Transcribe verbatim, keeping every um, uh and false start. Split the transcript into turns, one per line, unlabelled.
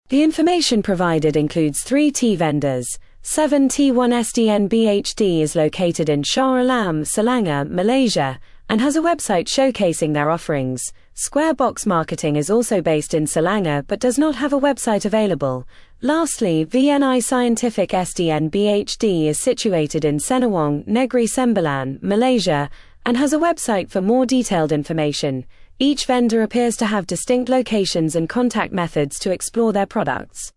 The information provided includes three T vendors. seven T one S D N B H D is located in Shah Alam, Selangor, Malaysia, and has a website showcasing their offerings. Square Box Marketing is also based in Selangor but does not have a website available. Lastly, V N I Scientific S D N B H D is situated in Senawang, Negeri Sembilan, Malaysia, and has a website for more detailed information. Each vendor appears to have distinct locations and contact methods to explore their products.